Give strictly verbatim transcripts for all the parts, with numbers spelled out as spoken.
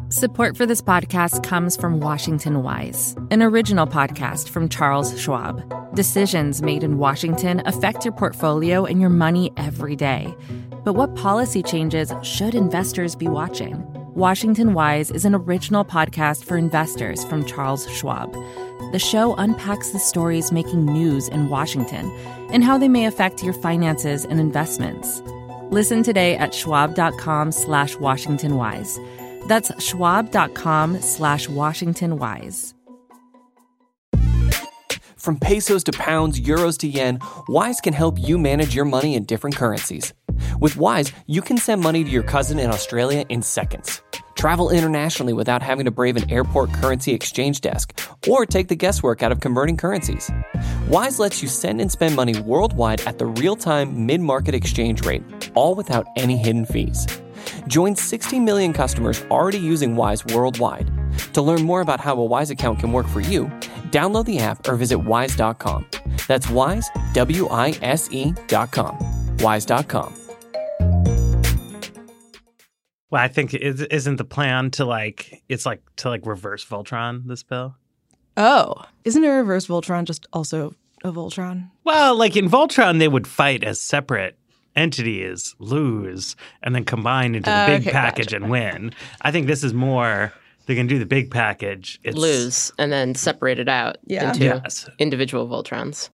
Support for this podcast comes from Washington Wise, an original podcast from Charles Schwab. Decisions made in Washington affect your portfolio and your money every day. But what policy changes should investors be watching? Washington Wise is an original podcast for investors from Charles Schwab. The show unpacks the stories making news in Washington and how they may affect your finances and investments. Listen today at schwab.com slash Washington Wise. That's schwab.com slash Washington Wise. From pesos to pounds, euros to yen, Wise can help you manage your money in different currencies. With Wise, you can send money to your cousin in Australia in seconds. Travel internationally without having to brave an airport currency exchange desk or take the guesswork out of converting currencies. Wise lets you send and spend money worldwide at the real-time mid-market exchange rate, all without any hidden fees. Join sixty million customers already using Wise worldwide. To learn more about how a Wise account can work for you, download the app or visit wise dot com. That's Wise, W I S E dot com. wise dot com. Well, I think it isn't the plan to like, it's like to like reverse Voltron, this bill. Oh, isn't a reverse Voltron just also a Voltron? Well, like in Voltron, they would fight as separate entities, lose, and then combine into the Uh, big okay, package gotcha. and win. I think this is more, they can do the big package. It's, Lose and then separate it out Yeah. into Yes. individual Voltrons.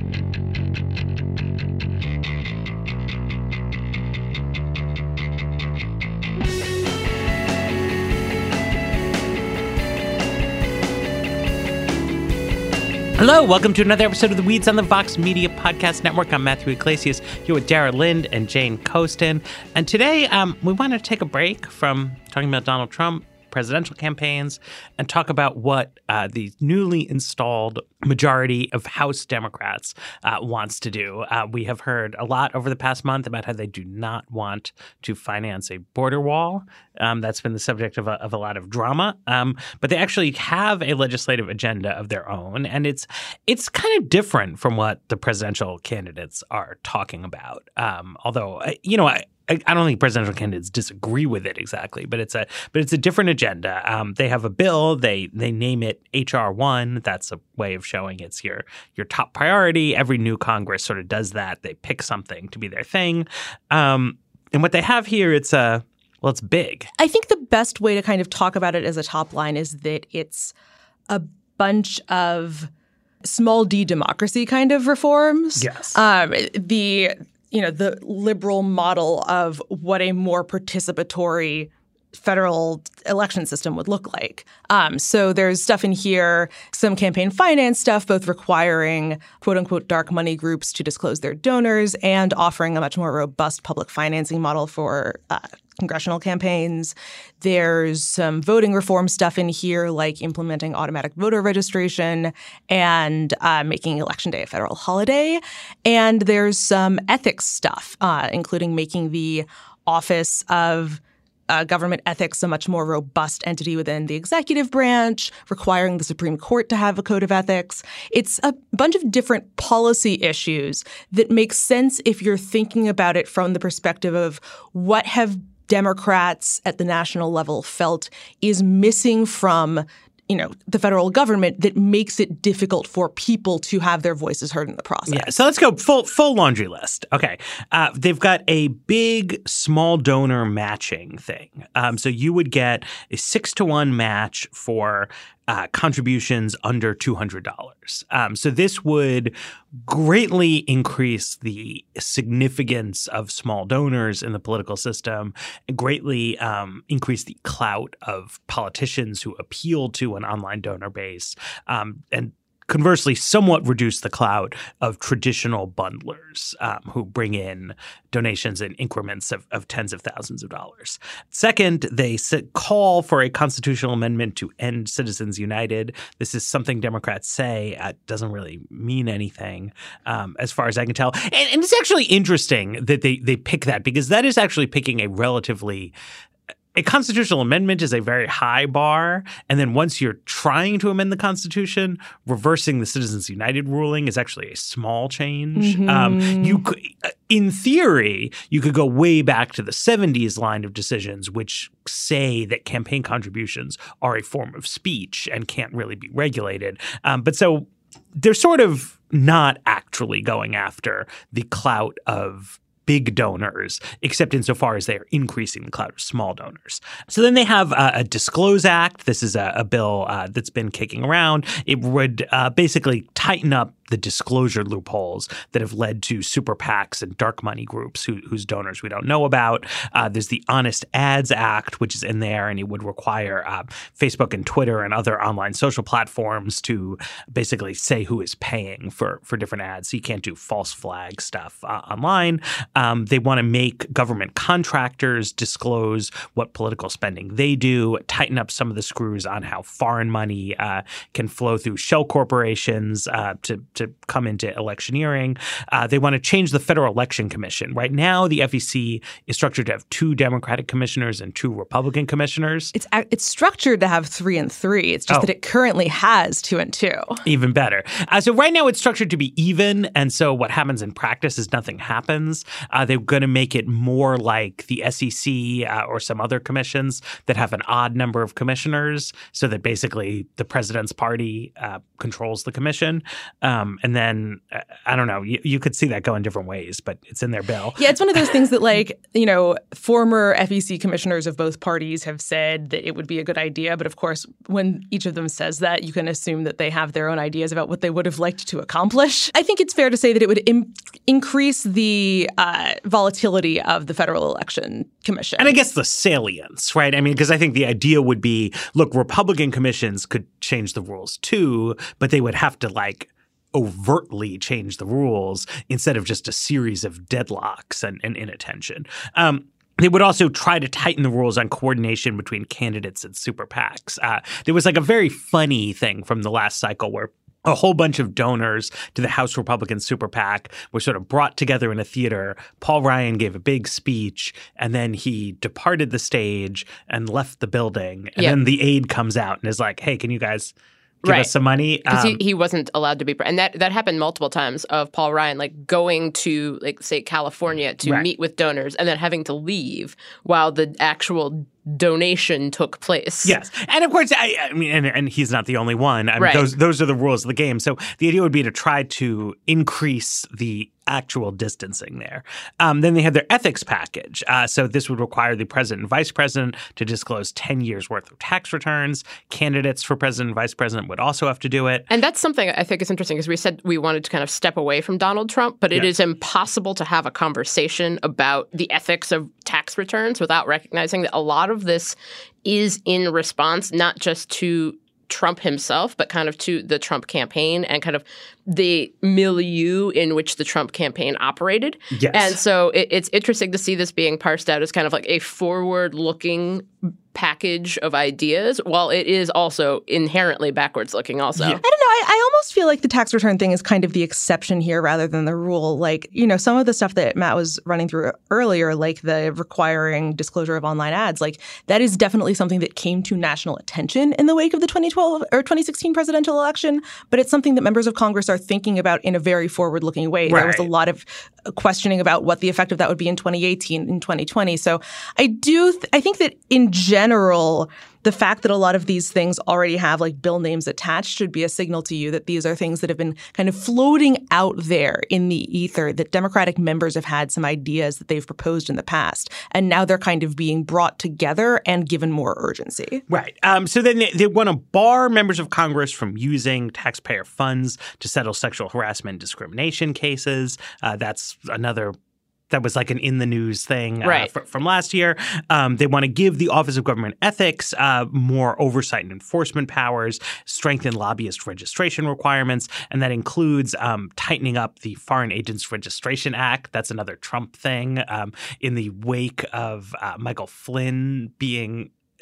Hello, welcome to another episode of the Weeds on the Vox Media Podcast Network. I'm Matthew Iglesias, here with Dara Lind and Jane Coaston. And today um, we want to take a break from talking about Donald Trump, presidential campaigns, and talk about what uh, the newly installed majority of House Democrats uh, wants to do. Uh, we have heard a lot over the past month about how they do not want to finance a border wall. Um, that's been the subject of a, of a lot of drama. Um, but they actually have a legislative agenda of their own, and it's it's kind of different from what the presidential candidates are talking about. Um, although, uh, you know, I, I I don't think presidential candidates disagree with it exactly, but it's a but it's a different agenda. Um, they have a bill. They they name it H R one. That's a way of showing it's your your top priority. Every new Congress sort of does that. They pick something to be their thing. Um, and what they have here, it's a well, it's big. I think the best way to kind of talk about it as a top line is that it's a bunch of small d democracy kind of reforms. Yes. Um, the you know the liberal model of what a more participatory federal election system would look like. Um, so there's stuff in here, some campaign finance stuff, both requiring quote unquote dark money groups to disclose their donors and offering a much more robust public financing model for uh, congressional campaigns. There's some voting reform stuff in here, like implementing automatic voter registration and uh, making Election Day a federal holiday. And there's some ethics stuff, uh, including making the Office of Uh, government ethics a much more robust entity within the executive branch, requiring the Supreme Court to have a code of ethics. It's a bunch of different policy issues that make sense if you're thinking about it from the perspective of what have Democrats at the national level felt is missing from you know, the federal government that makes it difficult for people to have their voices heard in the process. Yeah, so let's go full full laundry list. Okay. Uh, they've got a big small donor matching thing. Um, so you would get a six to one match for uh, contributions under two hundred dollars. Um, so this would greatly increase the significance of small donors in the political system, and greatly um, increase the clout of politicians who appeal to an online donor base, um, and conversely, somewhat reduce the clout of traditional bundlers um, who bring in donations in increments of, of tens of thousands of dollars. Second, they call for a constitutional amendment to end Citizens United. This is something Democrats say uh, doesn't really mean anything, um, as far as I can tell. And, and it's actually interesting that they they pick that, because that is actually picking a relatively a constitutional amendment is a very high bar. And then once you're trying to amend the Constitution, reversing the Citizens United ruling is actually a small change. Mm-hmm. Um, you could, in theory, you could go way back to the seventies line of decisions, which say that campaign contributions are a form of speech and can't really be regulated. Um, but so they're sort of not actually going after the clout of big donors, except insofar as they are increasing the clout of small donors. So then they have uh, a Disclose Act. This is a, a bill uh, that's been kicking around. It would uh, basically tighten up the disclosure loopholes that have led to super PACs and dark money groups who, whose donors we don't know about. Uh, there's the Honest Ads Act, which is in there, and it would require uh, Facebook and Twitter and other online social platforms to basically say who is paying for, for different ads. So you can't do false flag stuff uh, online. Um, they want to make government contractors disclose what political spending they do, tighten up some of the screws on how foreign money uh, can flow through shell corporations uh, to to come into electioneering. Uh, they want to change the Federal Election Commission. Right now, the F E C is structured to have two Democratic commissioners and two Republican commissioners. It's it's structured to have three and three. It's just Oh. that it currently has two and two. Even better. Uh, so right now it's structured to be even. And so what happens in practice is nothing happens. Uh, they're going to make it more like the S E C uh, or some other commissions that have an odd number of commissioners so that basically the president's party uh, controls the commission. Um, and then, uh, I don't know, you, you could see that go in different ways, but it's in their bill. Yeah, it's one of those things that, like, you know, former F E C commissioners of both parties have said that it would be a good idea. But of course, when each of them says that, you can assume that they have their own ideas about what they would have liked to accomplish. I think it's fair to say that it would im- increase the uh, volatility of the Federal Election Commission. And I guess the salience, right? I mean, because I think the idea would be, look, Republican commissions could change the rules too, but they would have to, like, overtly change the rules instead of just a series of deadlocks and, and inattention. Um, They would also try to tighten the rules on coordination between candidates and super PACs. Uh, there was like a very funny thing from the last cycle where a whole bunch of donors to the House Republican super PAC were sort of brought together in a theater. Paul Ryan gave a big speech, and then he departed the stage and left the building. And Yep. then the aide comes out and is like, hey, can you guys give Right. us some money? Because Um, he, he wasn't allowed to be, and that that happened multiple times of Paul Ryan like going to like say California to Right. meet with donors and then having to leave while the actual donation took place. Yes. And of course, I, I mean, and, and he's not the only one. I mean, Right. those those are the rules of the game. So the idea would be to try to increase the actual distancing there. Um, then they had their ethics package. Uh, so this would require the president and vice president to disclose ten years worth of tax returns. Candidates for president and vice president would also have to do it. And that's something I think is interesting because we said we wanted to kind of step away from Donald Trump, but it Yeah. is impossible to have a conversation about the ethics of tax returns without recognizing that a lot of this is in response not just to Trump himself, but kind of to the Trump campaign and kind of the milieu in which the Trump campaign operated. Yes. And so it, it's interesting to see this being parsed out as kind of like a forward-looking package of ideas, while it is also inherently backwards-looking also. I don't know. I, I almost feel like the tax return thing is kind of the exception here rather than the rule. Like, you know, some of the stuff that Matt was running through earlier, like the requiring disclosure of online ads, like that is definitely something that came to national attention in the wake of the twenty twelve or twenty sixteen presidential election. But it's something that members of Congress are thinking about in a very forward-looking way. Right. There was a lot of questioning about what the effect of that would be in twenty eighteen and twenty twenty. So I do th- I think that in general, the fact that a lot of these things already have like bill names attached should be a signal to you that these are things that have been kind of floating out there in the ether, that Democratic members have had some ideas that they've proposed in the past. And now they're kind of being brought together and given more urgency. Right. Um, so then they, they want to bar members of Congress from using taxpayer funds to settle sexual harassment and discrimination cases. Uh, that's another That was like an in the news thing uh, Right. fr- from last year. Um, they want to give the Office of Government Ethics uh, more oversight and enforcement powers, strengthen lobbyist registration requirements, and that includes um, tightening up the Foreign Agents Registration Act. That's another Trump thing. Um, in the wake of uh, Michael Flynn being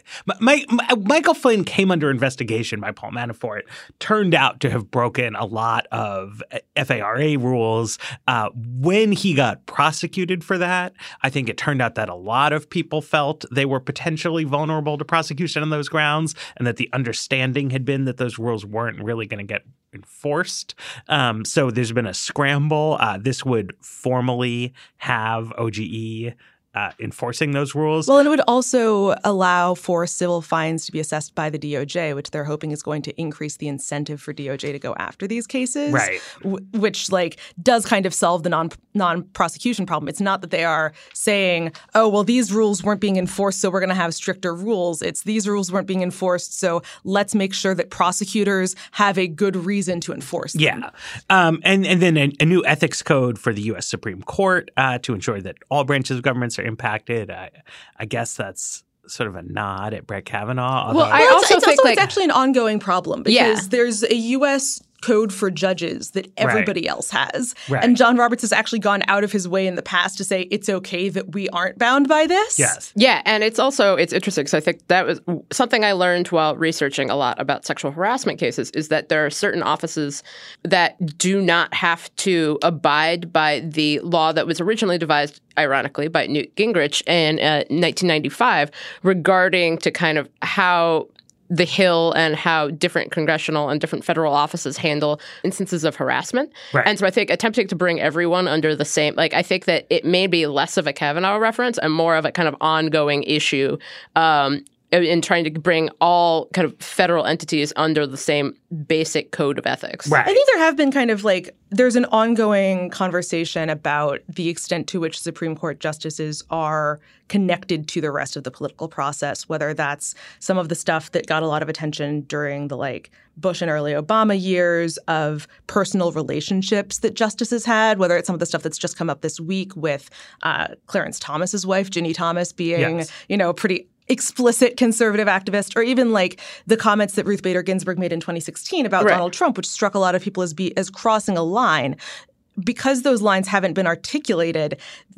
My, my, Michael Flynn came under investigation by Paul Manafort, turned out to have broken a lot of F A R A rules. Uh, when he got prosecuted for that, I think it turned out that a lot of people felt they were potentially vulnerable to prosecution on those grounds, and that the understanding had been that those rules weren't really going to get enforced. Um, so there's been a scramble. Uh, this would formally have O G E Uh, enforcing those rules. Well, and it would also allow for civil fines to be assessed by the D O J, which they're hoping is going to increase the incentive for D O J to go after these cases. Right. W- which, like, does kind of solve the non non-prosecution problem. It's not that they are saying, oh, well, these rules weren't being enforced, so we're going to have stricter rules. It's these rules weren't being enforced, so let's make sure that prosecutors have a good reason to enforce them. Yeah. Um, and, and then a, a new ethics code for the U S Supreme Court uh, to ensure that all branches of governments are impacted. I, I guess that's sort of a nod at Brett Kavanaugh. Well, I Well, also it's, it's think also like it's actually an ongoing problem because Yeah. there's a U S code for judges that everybody else has. Right. And John Roberts has actually gone out of his way in the past to say it's okay that we aren't bound by this. Yes. Yeah, and it's also it's interesting because I think that was something I learned while researching a lot about sexual harassment cases is that there are certain offices that do not have to abide by the law that was originally devised, ironically, by Newt Gingrich in uh, nineteen ninety-five regarding to kind of how the Hill and how different congressional and different federal offices handle instances of harassment. Right. And so I think attempting to bring everyone under the same, like I think that it may be less of a Kavanaugh reference and more of a kind of ongoing issue um, in trying to bring all kind of federal entities under the same basic code of ethics. Right. I think there have been kind of like, there's an ongoing conversation about the extent to which Supreme Court justices are connected to the rest of the political process, whether that's some of the stuff that got a lot of attention during the like Bush and early Obama years of personal relationships that justices had, whether it's some of the stuff that's just come up this week with uh, Clarence Thomas's wife, Ginny Thomas, being, Yes. you know, pretty explicit conservative activist, or even like the comments that Ruth Bader Ginsburg made in twenty sixteen about Right. Donald Trump, which struck a lot of people as be as crossing a line. Because those lines haven't been articulated,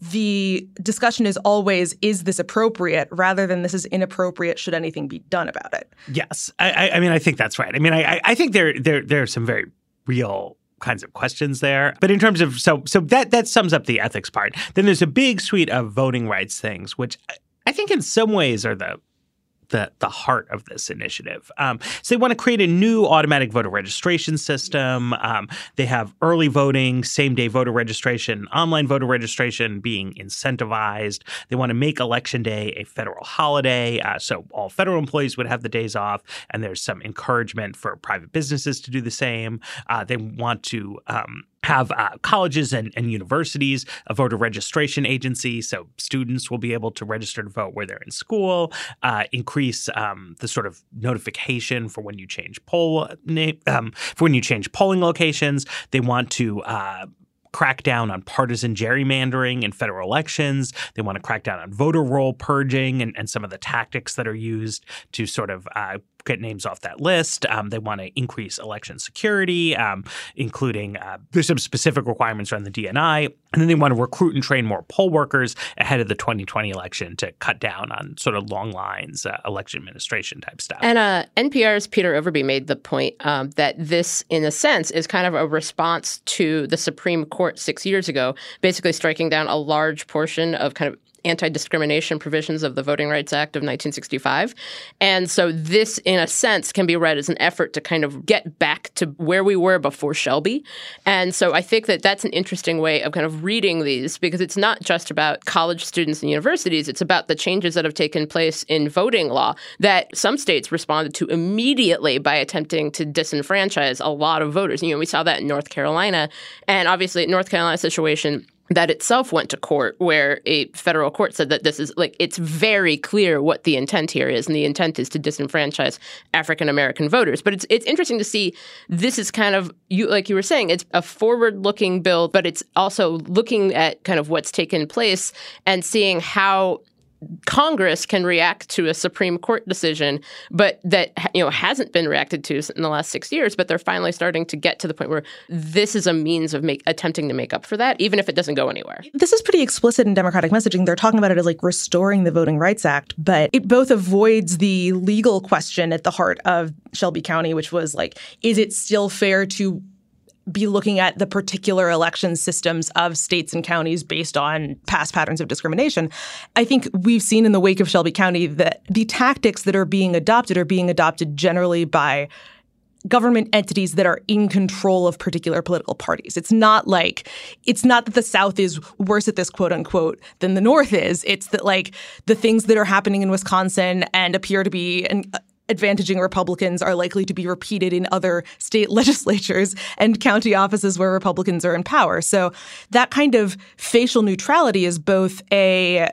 the discussion is always, is this appropriate, rather than this is inappropriate, should anything be done about it? Yes. I, I, I mean, I think that's right. I mean, I, I think there, there, there are some very real kinds of questions there. But in terms of, so so that that sums up the ethics part. Then there's a big suite of voting rights things, which I think in some ways are the the the heart of this initiative. Um, so they want to create a new automatic voter registration system. Um, they have early voting, same-day voter registration, online voter registration being incentivized. They want to make Election Day a federal holiday, uh, so all federal employees would have the days off, and there's some encouragement for private businesses to do the same. Uh, they want to um, have uh, colleges and, and universities a voter registration agency, so students will be able to register to vote where they're in school, uh, increase um, the sort of notification for when you change poll name, um, for when you change polling locations. They want to uh, crack down on partisan gerrymandering in federal elections. They want to crack down on voter roll purging and, and some of the tactics that are used to sort of uh, get names off that list. Um, they want to increase election security, um, including uh, there's some specific requirements around the D N I. And then they want to recruit and train more poll workers ahead of the twenty twenty election to cut down on sort of long lines, uh, election administration type stuff. And uh, N P R's Peter Overby made the point um, that this, in a sense, is kind of a response to the Supreme Court six years ago, basically striking down a large portion of kind of anti-discrimination provisions of the Voting Rights Act of nineteen sixty-five. And so this, in a sense, can be read as an effort to kind of get back to where we were before Shelby. And so I think that that's an interesting way of kind of reading these, because it's not just about college students and universities. It's about the changes that have taken place in voting law that some states responded to immediately by attempting to disenfranchise a lot of voters. You know, we saw that in North Carolina. And obviously, in North Carolina situation, that itself went to court, where a federal court said that this is like, it's very clear what the intent here is, and the intent is to disenfranchise African American voters. But it's it's interesting to see this is kind of, you like you were saying, it's a forward-looking bill, but it's also looking at kind of what's taken place and seeing how Congress can react to a Supreme Court decision, but that, you know, hasn't been reacted to in the last six years. But they're finally starting to get to the point where this is a means of make, attempting to make up for that, even if it doesn't go anywhere. This is pretty explicit in Democratic messaging. They're talking about it as like restoring the Voting Rights Act, but it both avoids the legal question at the heart of Shelby County, which was like, is it still fair to be looking at the particular election systems of states and counties based on past patterns of discrimination? I think we've seen in the wake of Shelby County that the tactics that are being adopted are being adopted generally by government entities that are in control of particular political parties. It's not like, it's not that the South is worse at this, quote unquote, than the North is. It's that like the things that are happening in Wisconsin and appear to be an advantaging Republicans are likely to be repeated in other state legislatures and county offices where Republicans are in power. So that kind of facial neutrality is both a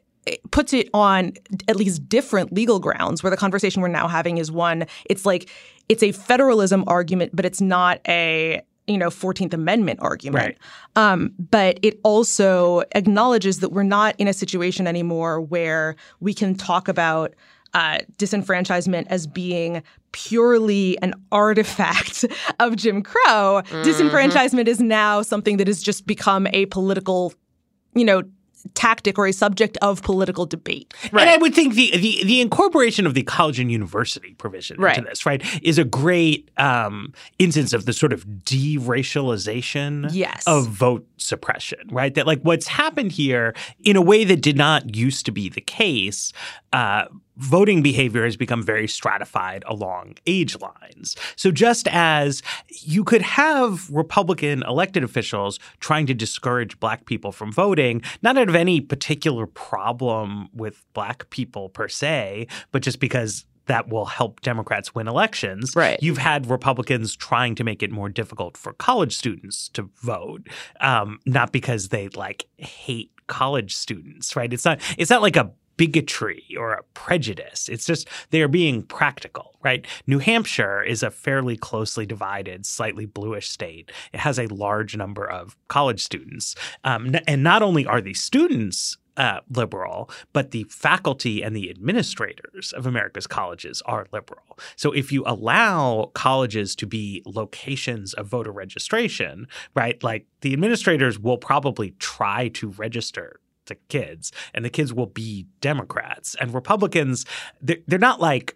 puts it on at least different legal grounds, where the conversation we're now having is one, it's like it's a federalism argument, but it's not a you know, fourteenth Amendment argument. Right. Um, but it also acknowledges that we're not in a situation anymore where we can talk about Uh, disenfranchisement as being purely an artifact of Jim Crow. Mm-hmm. Disenfranchisement is now something that has just become a political, you know, tactic or a subject of political debate. Right. And I would think the, the the incorporation of the college and university provision right. into this, right, is a great um, instance of the sort of de-racialization yes. of vote suppression, right? That like what's happened here in a way that did not used to be the case, uh, voting behavior has become very stratified along age lines. So just as you could have Republican elected officials trying to discourage Black people from voting, not out of any particular problem with Black people per se, but just because that will help Democrats win elections. Right. You've had Republicans trying to make it more difficult for college students to vote, um, not because they like hate college students, right? It's not. It's not like a bigotry or a prejudice. It's just they're being practical, right? New Hampshire is a fairly closely divided, slightly bluish state. It has a large number of college students. Um, and not only are the students uh, liberal, but the faculty and the administrators of America's colleges are liberal. So if you allow colleges to be locations of voter registration, right, like the administrators will probably try to register the kids, and the kids will be Democrats. And Republicans, they're, they're not like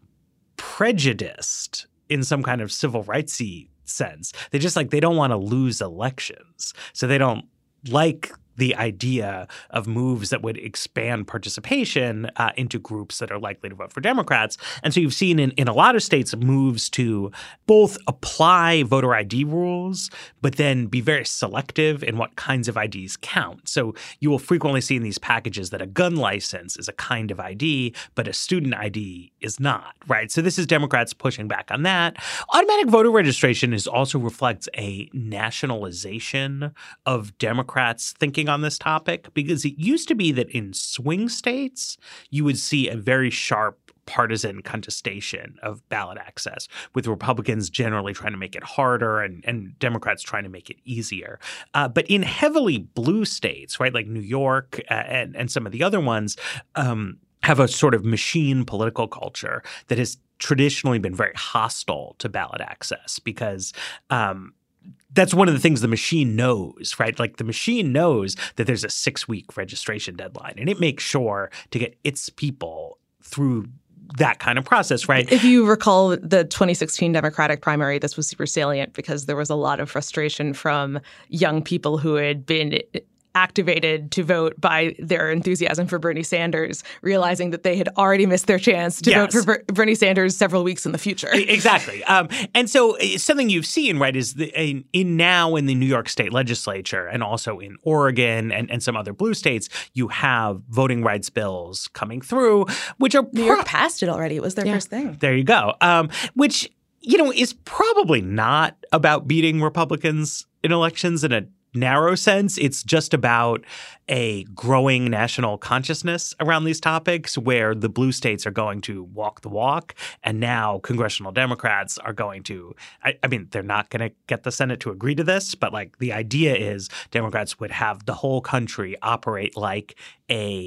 prejudiced in some kind of civil rights-y sense. They just like, they don't want to lose elections. So they don't like the idea of moves that would expand participation uh, into groups that are likely to vote for Democrats. And so you've seen in, in a lot of states moves to both apply voter I D rules, but then be very selective in what kinds of I Ds count. So you will frequently see in these packages that a gun license is a kind of I D, but a student I D is not, right? So this is Democrats pushing back on that. Automatic voter registration is also reflects a nationalization of Democrats thinking on this topic, because it used to be that in swing states, you would see a very sharp partisan contestation of ballot access, with Republicans generally trying to make it harder and, and Democrats trying to make it easier. Uh, but in heavily blue states, right, like New York uh, and, and some of the other ones, um, have a sort of machine political culture that has traditionally been very hostile to ballot access, because um, that's one of the things the machine knows, right? Like the machine knows that there's a six-week registration deadline, and it makes sure to get its people through that kind of process, right? If you recall the twenty sixteen Democratic primary, this was super salient because there was a lot of frustration from young people who had been activated to vote by their enthusiasm for Bernie Sanders, realizing that they had already missed their chance to yes. vote for Ber- Bernie Sanders several weeks in the future. Exactly. Um, and so something you've seen, right, is the, in, in now in the New York State legislature and also in Oregon and, and some other blue states, you have voting rights bills coming through, which are— New York passed it already. It was their yeah. first thing. There you go. Um, which, you know, is probably not about beating Republicans in elections in a narrow sense. It's just about a growing national consciousness around these topics, where the blue states are going to walk the walk, and now congressional Democrats are going to, I, I mean, they're not going to get the Senate to agree to this, but like the idea is Democrats would have the whole country operate like a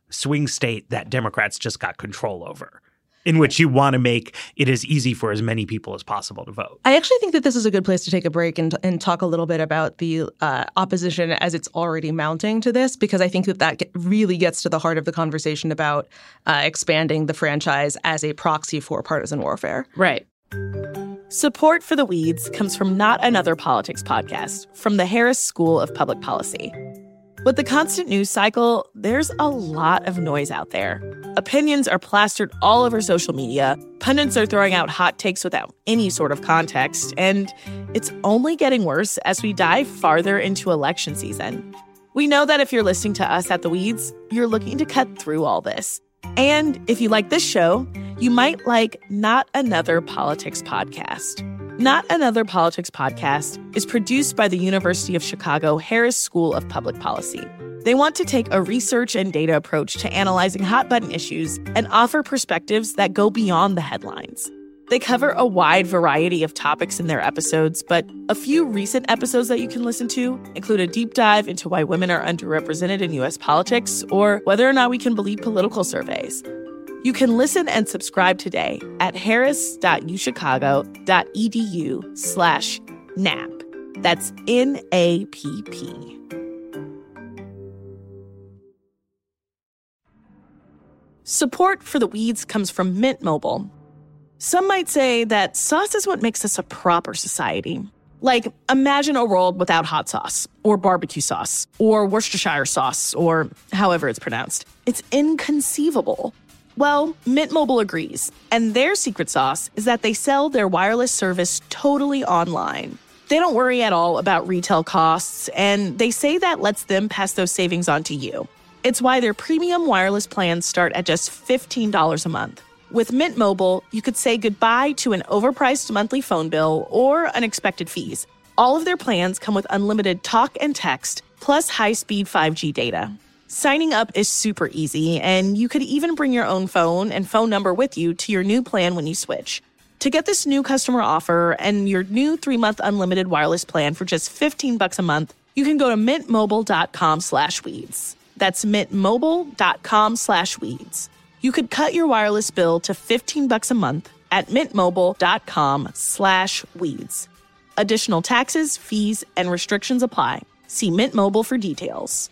swing state that Democrats just got control over, in which you want to make it as easy for as many people as possible to vote. I actually think that this is a good place to take a break and, and talk a little bit about the uh, opposition as it's already mounting to this, because I think that that get, really gets to the heart of the conversation about uh, expanding the franchise as a proxy for partisan warfare. Right. Support for The Weeds comes from Not Another Politics podcast from the Harris School of Public Policy. With the constant news cycle, there's a lot of noise out there. Opinions are plastered all over social media, pundits are throwing out hot takes without any sort of context, and it's only getting worse as we dive farther into election season. We know that if you're listening to us at The Weeds, you're looking to cut through all this. And if you like this show, you might like Not Another Politics podcast. Not Another Politics podcast is produced by the University of Chicago Harris School of Public Policy. They want to take a research and data approach to analyzing hot-button issues and offer perspectives that go beyond the headlines. They cover a wide variety of topics in their episodes, but a few recent episodes that you can listen to include a deep dive into why women are underrepresented in U S politics or whether or not we can believe political surveys. You can listen and subscribe today at harris.uchicago.edu slash NAP. That's N A P P. Support for The Weeds comes from Mint Mobile. Some might say that sauce is what makes us a proper society. Like, imagine a world without hot sauce, or barbecue sauce, or Worcestershire sauce, or however it's pronounced. It's inconceivable. Well, Mint Mobile agrees, and their secret sauce is that they sell their wireless service totally online. They don't worry at all about retail costs, and they say that lets them pass those savings on to you. It's why their premium wireless plans start at just fifteen dollars a month. With Mint Mobile, you could say goodbye to an overpriced monthly phone bill or unexpected fees. All of their plans come with unlimited talk and text, plus high-speed five G data. Signing up is super easy, and you could even bring your own phone and phone number with you to your new plan when you switch. To get this new customer offer and your new three-month unlimited wireless plan for just fifteen bucks a month, you can go to mintmobile.com slash weeds. That's mintmobile.com slash weeds. You could cut your wireless bill to fifteen bucks a month at mintmobile.com slash weeds. Additional taxes, fees, and restrictions apply. See Mint Mobile for details.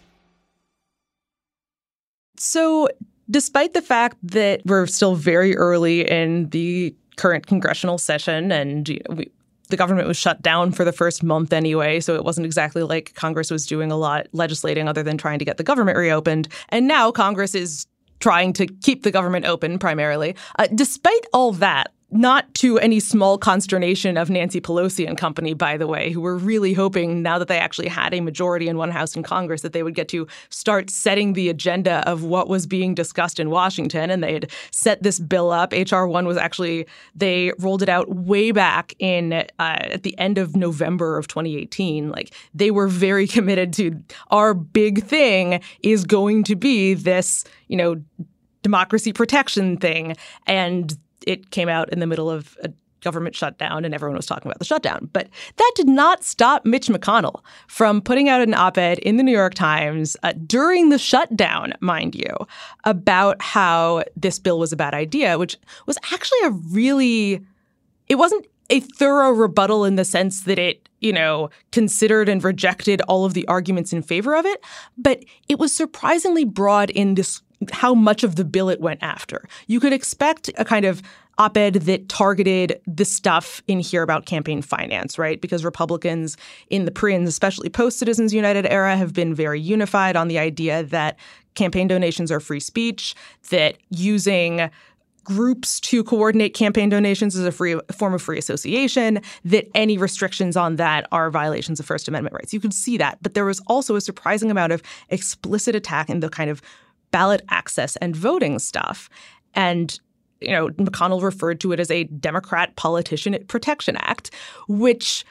So despite the fact that we're still very early in the current congressional session and you know, we, the government was shut down for the first month anyway, so it wasn't exactly like Congress was doing a lot legislating other than trying to get the government reopened. And now Congress is trying to keep the government open primarily. Uh, despite all that, not to any small consternation of Nancy Pelosi and company, by the way, who were really hoping now that they actually had a majority in one house in Congress that they would get to start setting the agenda of what was being discussed in Washington. And they had set this bill up. H R one was actually, they rolled it out way back in uh, at the end of November of twenty eighteen. Like they were very committed to our big thing is going to be this, you know, democracy protection thing. And it came out in the middle of a government shutdown and everyone was talking about the shutdown. But that did not stop Mitch McConnell from putting out an op-ed in the New York Times uh, during the shutdown, mind you, about how this bill was a bad idea, which was actually a really – it wasn't a thorough rebuttal in the sense that it, you know, considered and rejected all of the arguments in favor of it. But it was surprisingly broad in this how much of the bill it went after. You could expect a kind of op-ed that targeted the stuff in here about campaign finance, right? Because Republicans in the pre and especially post-Citizens United era have been very unified on the idea that campaign donations are free speech, that using groups to coordinate campaign donations is a free a form of free association, that any restrictions on that are violations of First Amendment rights. You could see that. But there was also a surprising amount of explicit attack in the kind of ballot access and voting stuff. And, you know, McConnell referred to it as a Democrat Politician Protection Act, which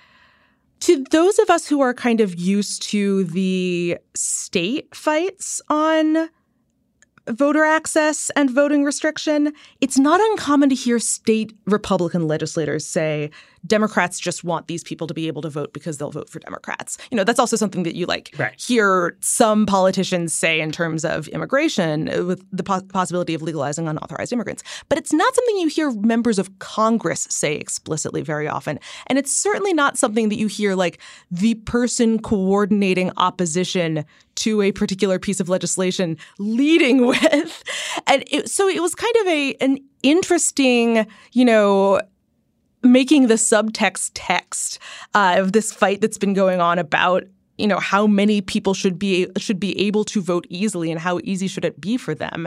to those of us who are kind of used to the state fights on voter access and voting restriction, it's not uncommon to hear state Republican legislators say, Democrats just want these people to be able to vote because they'll vote for Democrats. You know, that's also something that you like right. hear some politicians say in terms of immigration with the po- possibility of legalizing unauthorized immigrants. But it's not something you hear members of Congress say explicitly very often. And it's certainly not something that you hear like the person coordinating opposition to a particular piece of legislation leading with. And it, so it was kind of a an interesting, you know, making the subtext text uh, of this fight that's been going on about, you know, how many people should be should be able to vote easily and how easy should it be for them.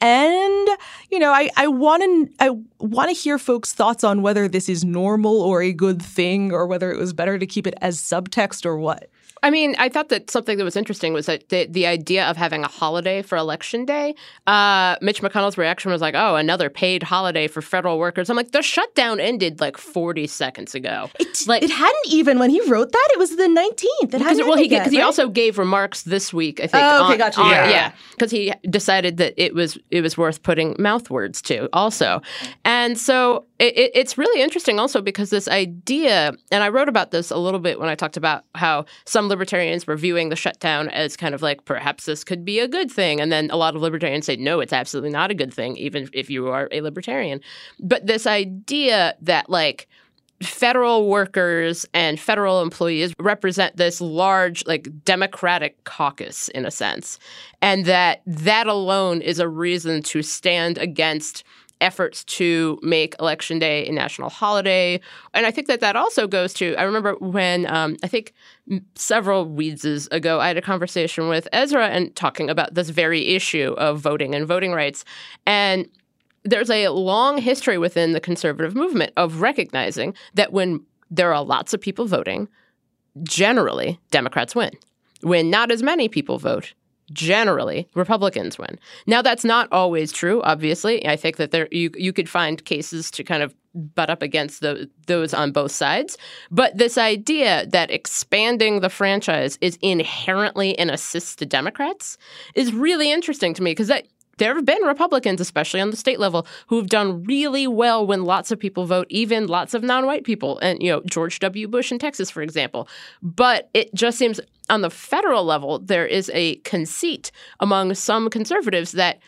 And, you know, I, I want to I want to hear folks' thoughts on whether this is normal or a good thing or whether it was better to keep it as subtext or what. I mean, I thought that something that was interesting was that the, the idea of having a holiday for Election Day, uh, Mitch McConnell's reaction was like, oh, another paid holiday for federal workers. I'm like, the shutdown ended like forty seconds ago. It, like, it hadn't even, when he wrote that, it was the nineteenth. It hadn't well, he, yet, cause he right? also gave remarks this week, I think. Oh, okay, on, gotcha. on, Yeah. yeah, because he decided that it was it was worth putting mouth words to also. And so it, it, it's really interesting also because this idea, and I wrote about this a little bit when I talked about how some libertarians were viewing the shutdown as kind of like perhaps this could be a good thing. And then a lot of libertarians say, no, it's absolutely not a good thing, even if you are a libertarian. But this idea that like federal workers and federal employees represent this large like Democratic caucus in a sense, and that that alone is a reason to stand against efforts to make Election Day a national holiday. And I think that that also goes to, I remember when um, I think several Weedses ago, I had a conversation with Ezra and talking about this very issue of voting and voting rights. And there's a long history within the conservative movement of recognizing that when there are lots of people voting, generally Democrats win. When not as many people vote, generally, Republicans win. Now, that's not always true, obviously. I think that there you you could find cases to kind of butt up against the, those on both sides. But this idea that expanding the franchise is inherently an assist to Democrats is really interesting to me because that there have been Republicans, especially on the state level, who've done really well when lots of people vote, even lots of non-white people. And, you know, George W. Bush in Texas, for example. But it just seems on the federal level, there is a conceit among some conservatives that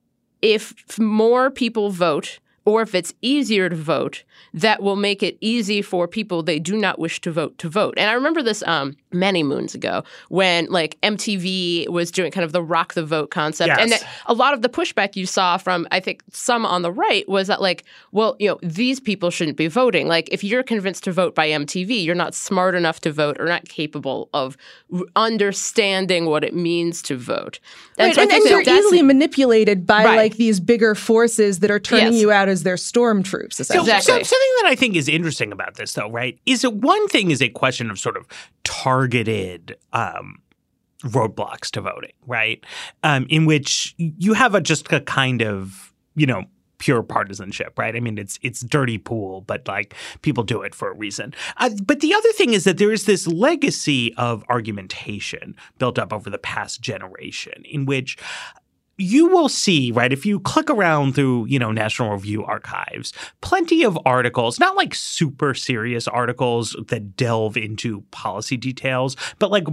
if more people vote or if it's easier to vote, that will make it easy for people they do not wish to vote to vote. And I remember this um, many moons ago when like M T V was doing kind of the rock the vote concept. Yes. And that a lot of the pushback you saw from, I think, some on the right was that like, well, you know, these people shouldn't be voting. Like if you're convinced to vote by M T V, you're not smart enough to vote or not capable of understanding what it means to vote. And Right, so I and, think and that you're that's- easily manipulated by Right. like these bigger forces that are turning Yes. you out as their stormtroops, So, essentially. Exactly. so something that I think is interesting about this, though, right, is that one thing is a question of sort of targeted um, roadblocks to voting, right, um, in which you have a just a kind of, you know, pure partisanship, right? I mean, it's it's dirty pool, but like people do it for a reason. Uh, but the other thing is that there is this legacy of argumentation built up over the past generation in which you will see, right, if you click around through, you know, National Review archives, plenty of articles, not like super serious articles that delve into policy details, but like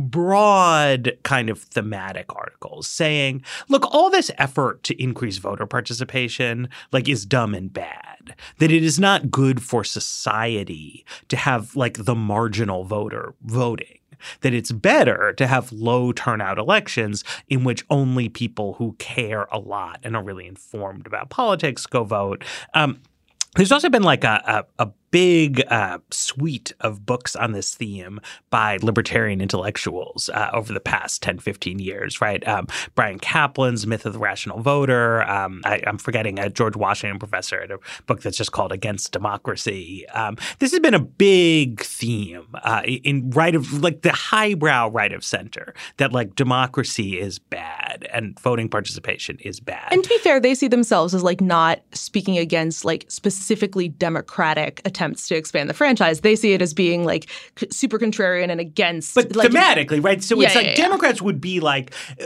broad kind of thematic articles saying, look, all this effort to increase voter participation, like, is dumb and bad, that it is not good for society to have like the marginal voter voting. That it's better to have low turnout elections in which only people who care a lot and are really informed about politics go vote. Um, there's also been like a, a, a big uh, suite of books on this theme by libertarian intellectuals uh, over the past ten, fifteen years, right? Um, Brian Kaplan's Myth of the Rational Voter. Um, I, I'm forgetting a George Washington professor had a book that's just called Against Democracy. Um, this has been a big theme uh, in right of like the highbrow right of center that like democracy is bad and voting participation is bad. And to be fair, they see themselves as like not speaking against like specifically democratic attempts to expand the franchise. They see it as being like c- super contrarian and against. But like, thematically, right? So Yeah, it's yeah, like yeah. Democrats would be like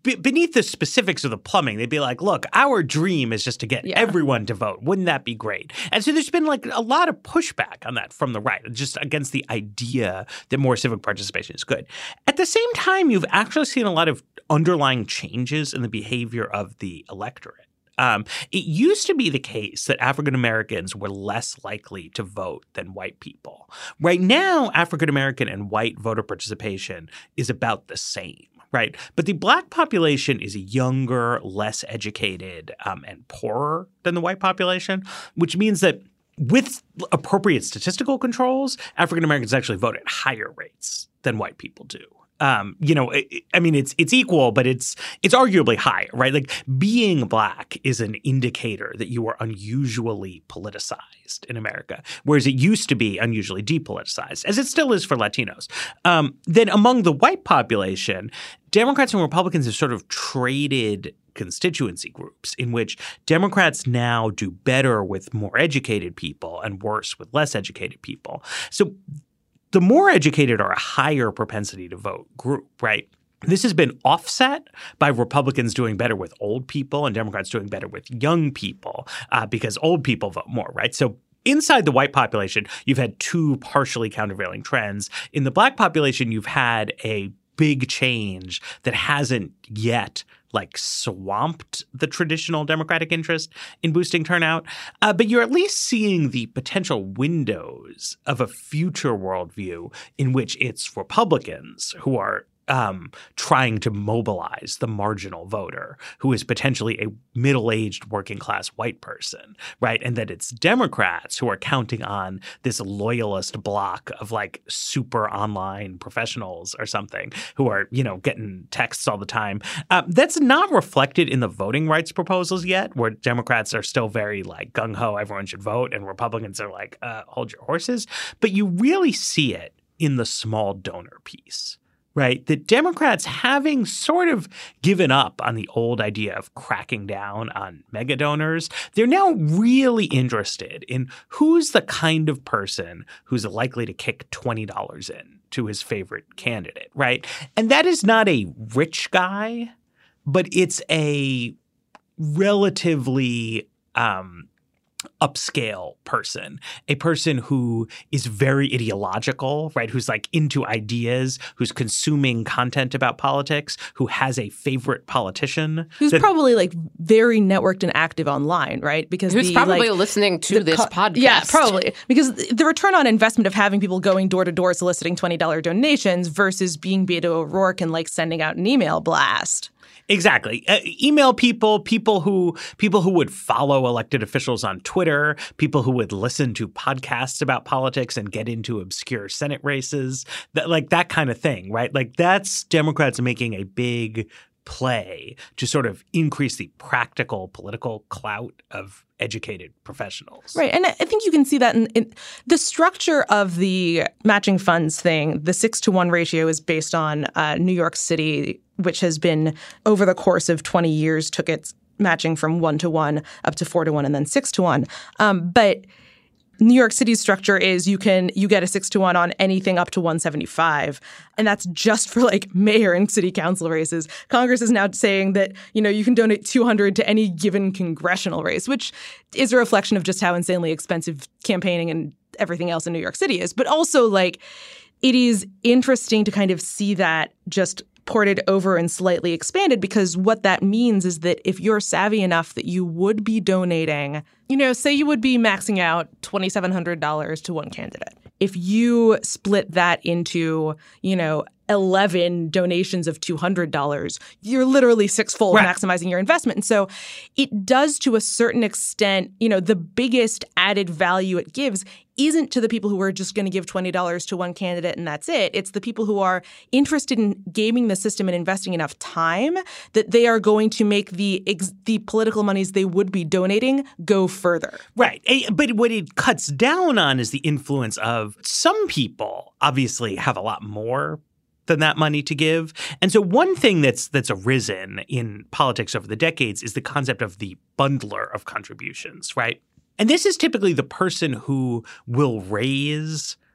b- beneath the specifics of the plumbing, they'd be like, look, our dream is just to get Yeah. everyone to vote. Wouldn't that be great? And so there's been like a lot of pushback on that from the right, just against the idea that more civic participation is good. At the same time, you've actually seen a lot of underlying changes in the behavior of the electorate. Um, it used to be the case that African Americans were less likely to vote than white people. Right now, African American and white voter participation is about the same, right? But the black population is younger, less educated, um, and poorer than the white population, which means that with appropriate statistical controls, African Americans actually vote at higher rates than white people do. Um, you know, it, I mean, it's it's equal, but it's it's arguably higher, right? Like being black is an indicator that you are unusually politicized in America, whereas it used to be unusually depoliticized, as it still is for Latinos. Um, then among the white population, Democrats and Republicans have sort of traded constituency groups in which Democrats now do better with more educated people and worse with less educated people. So the more educated are a higher propensity to vote group, right? This has been offset by Republicans doing better with old people and Democrats doing better with young people uh, because old people vote more, right? So inside the white population, you've had two partially countervailing trends. In the black population, you've had a big change that hasn't yet like swamped the traditional Democratic interest in boosting turnout. Uh, but you're at least seeing the potential windows of a future worldview in which it's Republicans who are um, trying to mobilize the marginal voter who is potentially a middle-aged working-class white person, right? And that it's Democrats who are counting on this loyalist block of like super online professionals or something who are, you know, getting texts all the time. Uh, that's not reflected in the voting rights proposals yet, where Democrats are still very like gung-ho, everyone should vote, and Republicans are like, uh, hold your horses. But you really see it in the small donor piece. Right, that Democrats, having sort of given up on the old idea of cracking down on mega donors, they're now really interested in who's the kind of person who's likely to kick twenty dollars in to his favorite candidate, right? And that is not a rich guy, but it's a relatively um, upscale person, a person who is very ideological, right? Who's like into ideas, who's consuming content about politics, who has a favorite politician. Who's that, probably like very networked and active online, right? Because who's the, probably like, listening to the this co- podcast. Yeah, probably. Because the return on investment of having people going door to door soliciting twenty dollars donations versus being Beto O'Rourke and like sending out an email blast. Exactly. Uh, email people, people who people who would follow elected officials on Twitter, people who would listen to podcasts about politics and get into obscure Senate races, that, like that kind of thing, right? Like that's Democrats making a big play to sort of increase the practical political clout of educated professionals. Right. And I think you can see that in, in the structure of the matching funds thing. The six to one ratio is based on uh, New York City, which has been over the course of twenty years, took its matching from one to one up to four to one and then six to one. Um, but New York City's structure is you can you get a six to one on anything up to one seventy-five, and that's just for like mayor and city council races. Congress is now saying that, you know, you can donate two hundred to any given congressional race, which is a reflection of just how insanely expensive campaigning and everything else in New York City is. But also, like, it is interesting to kind of see that just ported over and slightly expanded, because what that means is that if you're savvy enough that you would be donating, you know, say you would be maxing out two thousand seven hundred dollars to one candidate. If you split that into, you know, eleven donations of two hundred dollars, you're literally sixfold right. maximizing your investment. And so it does, to a certain extent, you know, the biggest added value it gives isn't to the people who are just going to give twenty dollars to one candidate and that's it. It's the people who are interested in gaming the system and investing enough time that they are going to make the ex- the political monies they would be donating go further. Right. But what it cuts down on is the influence of some people obviously have a lot more than that money to give. And so one thing that's that's arisen in politics over the decades is the concept of the bundler of contributions, right? And this is typically the person who will raise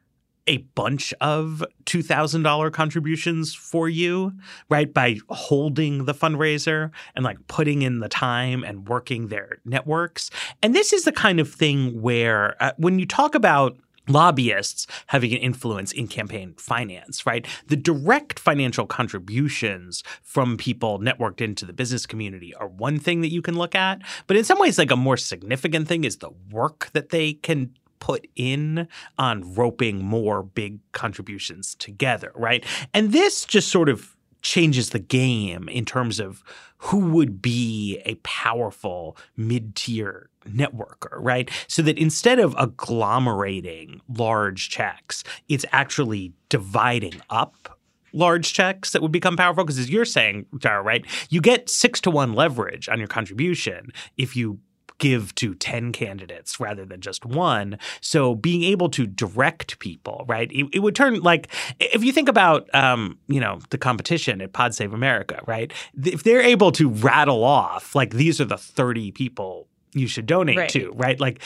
a bunch of two thousand dollars contributions for you, right, by holding the fundraiser and like putting in the time and working their networks. And this is the kind of thing where uh, when you talk about lobbyists having an influence in campaign finance, right? The direct financial contributions from people networked into the business community are one thing that you can look at. But in some ways, like a more significant thing is the work that they can put in on roping more big contributions together, right? And this just sort of changes the game in terms of who would be a powerful mid-tier networker, right? So that instead of agglomerating large checks, it's actually dividing up large checks that would become powerful. Because as you're saying, Dara, right, you get six to one leverage on your contribution if you give to ten candidates rather than just one. So being able to direct people, right, it, it would turn like if you think about, um, you know, the competition at Pod Save America, right, if they're able to rattle off like these are the thirty people you should donate right. to, right, like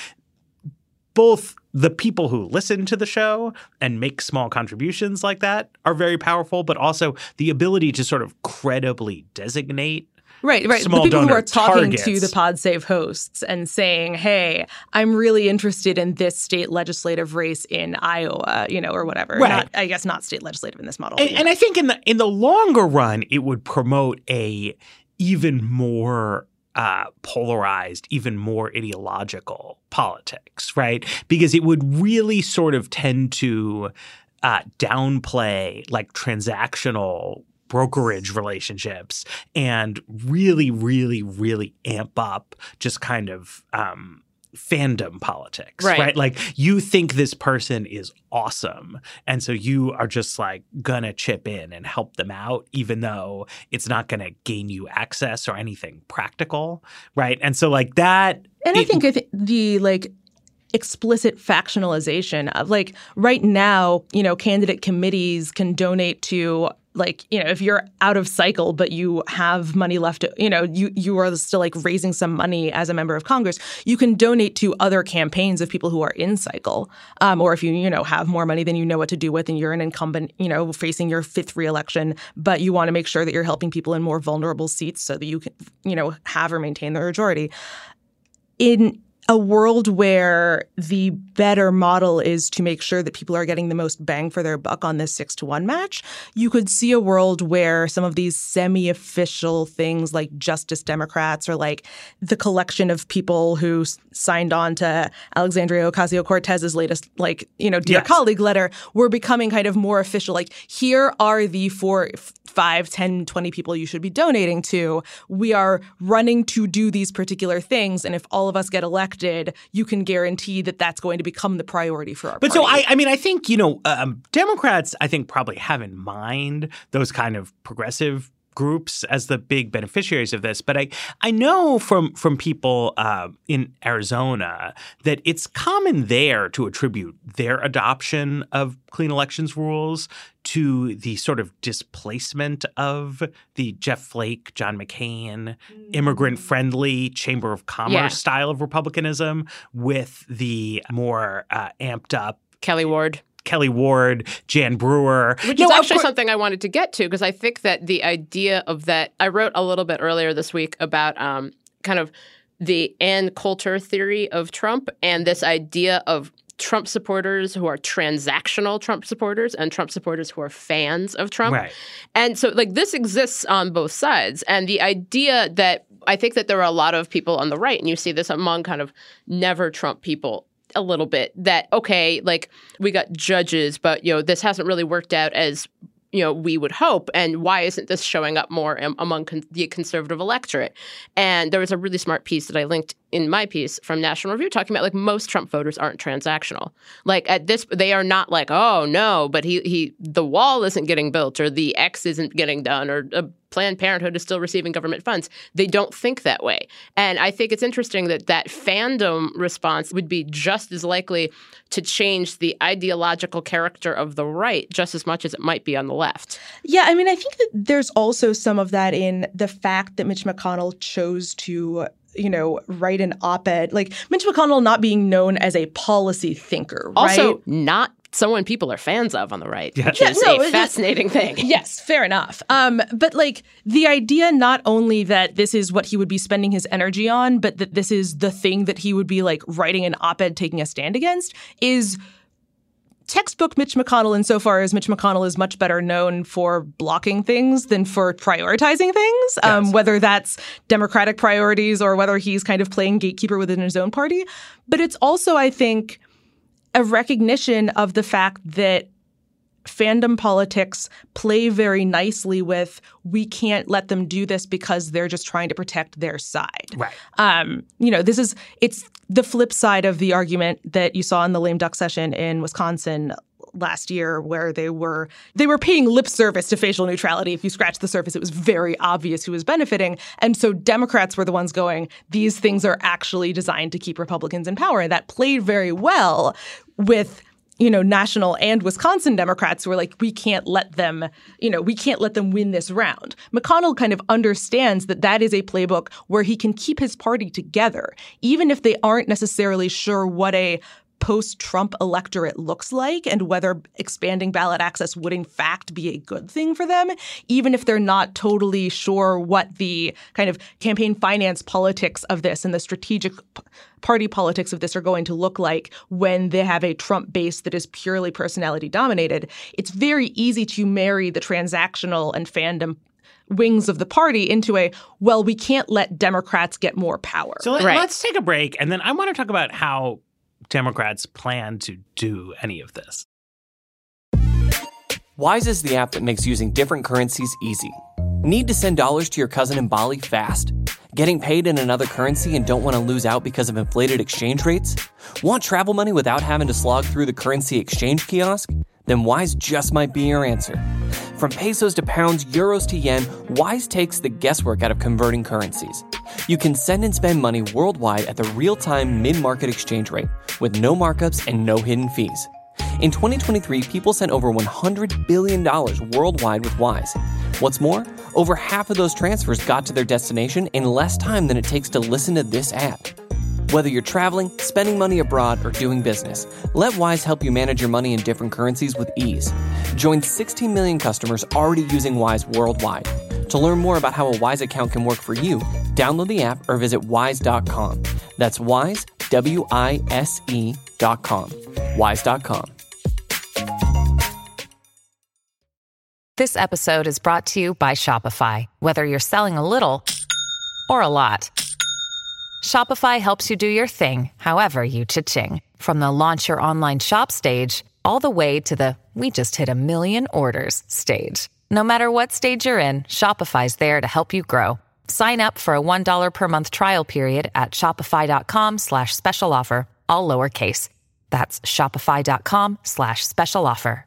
both the people who listen to the show and make small contributions like that are very powerful, but also the ability to sort of credibly designate Right, right. Small the people who are talking targets. to the PodSave hosts and saying, hey, I'm really interested in this state legislative race in Iowa, you know, or whatever. Right. Not, I guess not state legislative in this model. And, yeah. and I think in the in the longer run, it would promote a even more uh, polarized, even more ideological politics, right? Because it would really sort of tend to uh, downplay like transactional brokerage relationships and really, really, really amp up just kind of um, fandom politics, right. right? Like you think this person is awesome. And so you are just like gonna chip in and help them out, even though it's not gonna gain you access or anything practical, right? And so like that. And I it, think if the like explicit factionalization of like right now, you know, candidate committees can donate to like, you know, if you're out of cycle, but you have money left, you know, you, you are still like raising some money as a member of Congress, you can donate to other campaigns of people who are in cycle. Um, or if you, you know, have more money than you know what to do with and you're an incumbent, you know, facing your fifth reelection, but you want to make sure that you're helping people in more vulnerable seats so that you can, you know, have or maintain the majority. In a world where the better model is to make sure that people are getting the most bang for their buck on this six to one match, you could see a world where some of these semi-official things like Justice Democrats or like the collection of people who s- signed on to Alexandria Ocasio-Cortez's latest, like, you know, Dear yes. Colleague letter were becoming kind of more official. Like, here are the four, five, ten, twenty people you should be donating to. We are running to do these particular things. And if all of us get elected, you can guarantee that that's going to become the priority for our But party. so, I, I mean, I think, you know, um, Democrats, I think, probably have in mind those kind of progressive groups as the big beneficiaries of this. But I, I know from from people uh, in Arizona that it's common there to attribute their adoption of clean elections rules to the sort of displacement of the Jeff Flake, John McCain, immigrant-friendly Chamber of Commerce Yeah. style of republicanism with the more uh, amped up Kelly Ward. Kelly Ward, Jan Brewer. Which No, is of actually cour- something I wanted to get to because I think that the idea of that, I wrote a little bit earlier this week about um, kind of the Ann Coulter theory of Trump and this idea of Trump supporters who are transactional Trump supporters and Trump supporters who are fans of Trump. Right. And so like this exists on both sides. And the idea that I think that there are a lot of people on the right, and you see this among kind of never Trump people a little bit, that, okay, like we got judges, but, you know, this hasn't really worked out as, you know, we would hope. And why isn't this showing up more um, among con- the conservative electorate? And there was a really smart piece that I linked in my piece from National Review talking about like most Trump voters aren't transactional. Like at this, they are not like, oh no, but he he the wall isn't getting built or the X isn't getting done or uh, Planned Parenthood is still receiving government funds. They don't think that way. And I think it's interesting that that fandom response would be just as likely to change the ideological character of the right just as much as it might be on the left. Yeah, I mean, I think that there's also some of that in the fact that Mitch McConnell chose to, you know, write an op-ed. Like Mitch McConnell not being known as a policy thinker, right? Also, not someone people are fans of on the right, Yeah. which Yeah, is no, a it- fascinating thing. Yes, fair enough. Um, but like the idea not only that this is what he would be spending his energy on, but that this is the thing that he would be like writing an op-ed taking a stand against is textbook Mitch McConnell insofar as Mitch McConnell is much better known for blocking things than for prioritizing things, um, Yes. whether that's Democratic priorities or whether he's kind of playing gatekeeper within his own party. But it's also, I think, a recognition of the fact that fandom politics play very nicely with we can't let them do this because they're just trying to protect their side. Right. Um, you know, this is it's the flip side of the argument that you saw in the lame duck session in Wisconsin last year, where they were they were paying lip service to facial neutrality. If you scratch the surface, it was very obvious who was benefiting. And so Democrats were the ones going, these things are actually designed to keep Republicans in power. And that played very well with, you know, national and Wisconsin Democrats who were like, we can't let them, you know, we can't let them win this round. McConnell kind of understands that that is a playbook where he can keep his party together, even if they aren't necessarily sure what a post-Trump electorate looks like and whether expanding ballot access would in fact be a good thing for them, even if they're not totally sure what the kind of campaign finance politics of this and the strategic p- party politics of this are going to look like when they have a Trump base that is purely personality dominated. It's very easy to marry the transactional and fandom wings of the party into a, well, we can't let Democrats get more power. So let, Right. let's take a break, and then I want to talk about how Democrats plan to do any of this. Wise is the app that makes using different currencies easy. Need to send dollars to your cousin in Bali fast? Getting paid in another currency and don't want to lose out because of inflated exchange rates? Want travel money without having to slog through the currency exchange kiosk? Then Wise just might be your answer. From pesos to pounds, euros to yen, Wise takes the guesswork out of converting currencies. You can send and spend money worldwide at the real-time mid-market exchange rate with no markups and no hidden fees. In twenty twenty-three, people sent over one hundred billion dollars worldwide with Wise. What's more, over half of those transfers got to their destination in less time than it takes to listen to this app. Whether you're traveling, spending money abroad, or doing business, let Wise help you manage your money in different currencies with ease. Join sixteen million customers already using Wise worldwide. To learn more about how a Wise account can work for you, download the app or visit wise dot com. That's Wise, W I S E dot com. wise dot com. This episode is brought to you by Shopify. Whether you're selling a little or a lot, Shopify helps you do your thing, however you cha-ching. From the launch your online shop stage, all the way to the we just hit a million orders stage. No matter what stage you're in, Shopify's there to help you grow. Sign up for a one dollar per month trial period at shopify.com slash special offer, all lowercase. That's shopify.com slash special offer.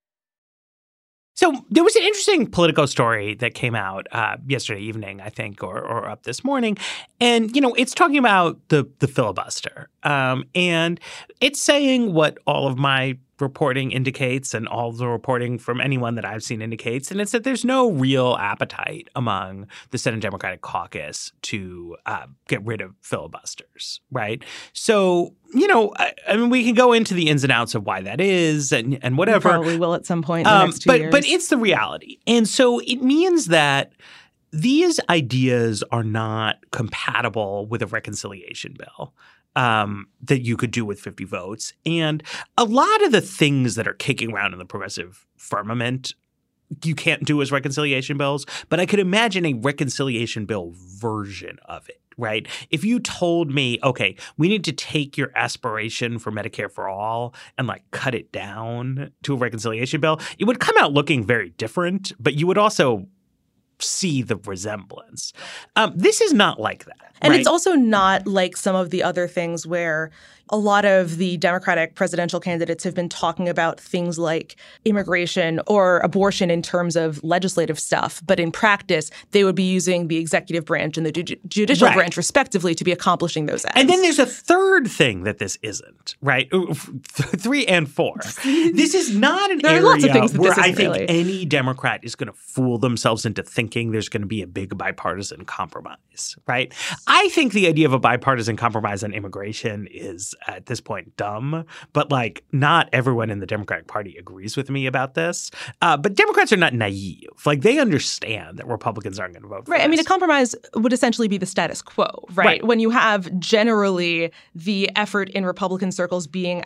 So there was an interesting Politico story that came out uh, yesterday evening, I think, or, or up this morning. And, you know, it's talking about the, the filibuster. Um, and it's saying what all of my reporting indicates and all the reporting from anyone that I've seen indicates. And it's that there's no real appetite among the Senate Democratic caucus to uh, get rid of filibusters, right? So, you know, I, I mean, we can go into the ins and outs of why that is and, and whatever. We probably will at some point in the Um, next two but, years. but it's the reality. And so it means that these ideas are not compatible with a reconciliation bill um, that you could do with fifty votes. And a lot of the things that are kicking around in the progressive firmament you can't do as reconciliation bills, but I could imagine a reconciliation bill version of it, right? If you told me, okay, we need to take your aspiration for Medicare for all and like cut it down to a reconciliation bill, it would come out looking very different, but you would also see the resemblance. Um, this is not like that. And right? it's also not like some of the other things where a lot of the Democratic presidential candidates have been talking about things like immigration or abortion in terms of legislative stuff. But in practice, they would be using the executive branch and the ju- judicial Right. branch, respectively, to be accomplishing those ends. And then there's a third thing that this isn't, right? Three and four. This is not an There are area lots of things that where this I isn't think really. any Democrat is going to fool themselves into thinking thinking there's going to be a big bipartisan compromise, right? I think the idea of a bipartisan compromise on immigration is at this point dumb, but like not everyone in the Democratic Party agrees with me about this. Uh, but Democrats are not naive. Like they understand that Republicans aren't going to vote for Right. this. I mean, a compromise would essentially be the status quo, right? Right. When you have generally the effort in Republican circles being